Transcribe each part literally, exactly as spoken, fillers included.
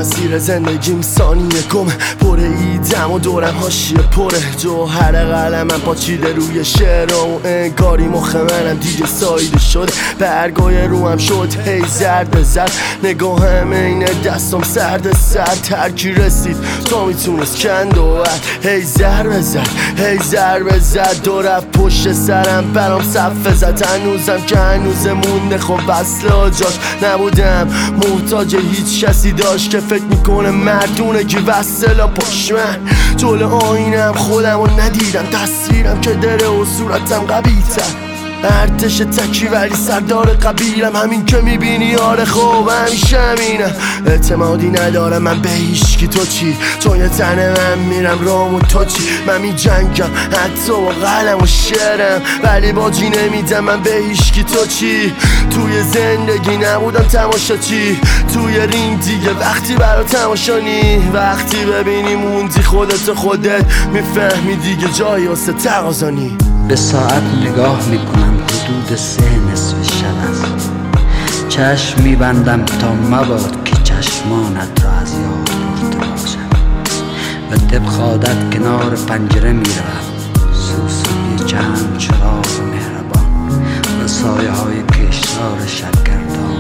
مسیر زندگیم ثانیه گم پر ایدم و دورم حاشیه پره جوهر قلمم پاچیده روی شعر و انگاری مخ منم دیگه سایده شد برگای روم شد هی زرد زد نگاهم این دستم سرد سرد ترکی رسید تا میتونست کند و برد هی ضربه زد هی ضربه زد دو رفت پشت سرم برام صفه زد هنوزم که هنوز مونده خب وصل آجاش نبودم محتاج هیچ کسی داشت که فکر میکنه مردونه که وصلا پشت من جلو آینم خودم رو ندیدم تصویرم که دره و صورتم قوی‌تر ارتش تکی ولی سردار قبیلم همین که میبینی آره خوب همیشه همینم اعتمادی ندارم من به هیچکی تو چی تو یه تنه من میرم رام و تو چی من میجنگم حتی با قلم و شعرم ولی باجی نمیدم من به هیچکی تو چی توی زندگی نبودم تماشا چی توی رینگ دیگه وقتی برا تماشا نی وقتی ببینی موندی خودت خودت میفهمی دیگه جایی واسه تقاضا نی به ساعت نگاه میکنم حدود سه نصف شب است چشم میبندم تا مباد که چشمانت را از یاد برده باشم و طبق عادت کنار پنجره میروم سوسوی چند چراغ مهربان و سایه های کشتار شکردان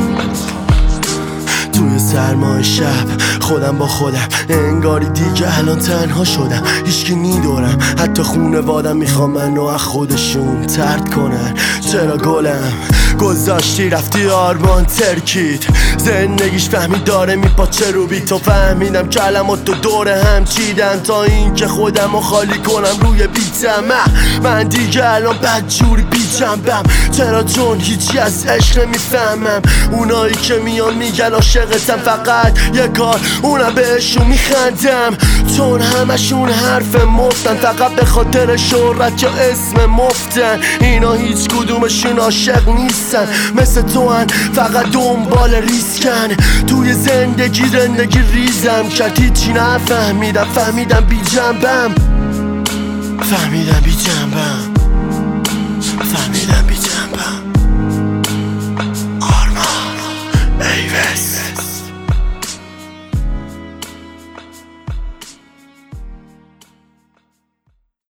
توی سرمای شب خودم با خودم انگاری دیگه الان تنها شدم هیچکی نیدارم حتی خونوادم میخوام منو از خودشون طرد کنن چرا گلم گذاشتی رفتی آرمان ترکید زندگیش فهمید داره میپاچه رو بی تو فهمیدم کلمات تو دوره هم چیدم تا این که خودم رو خالی کنم روی بیتم من دیگه الان بدجوری بی جنبم چرا چون هیچی از عشق نمیفهمم اونایی که میان میگن عاشقتم فقط یه کار اونم بهشون میخندم چون همشون حرف مفتن فقط به خاطر شهرت یا اسم مفتن اینا هیچ کدومشون عاشق نیستن مثل تو هن فقط دنبال ریسکن توی زندگی زندگی ریزم کرد هیچی نفهمیدم فهمیدم بی جنبم فهمیدم بی جنبم فهمیدم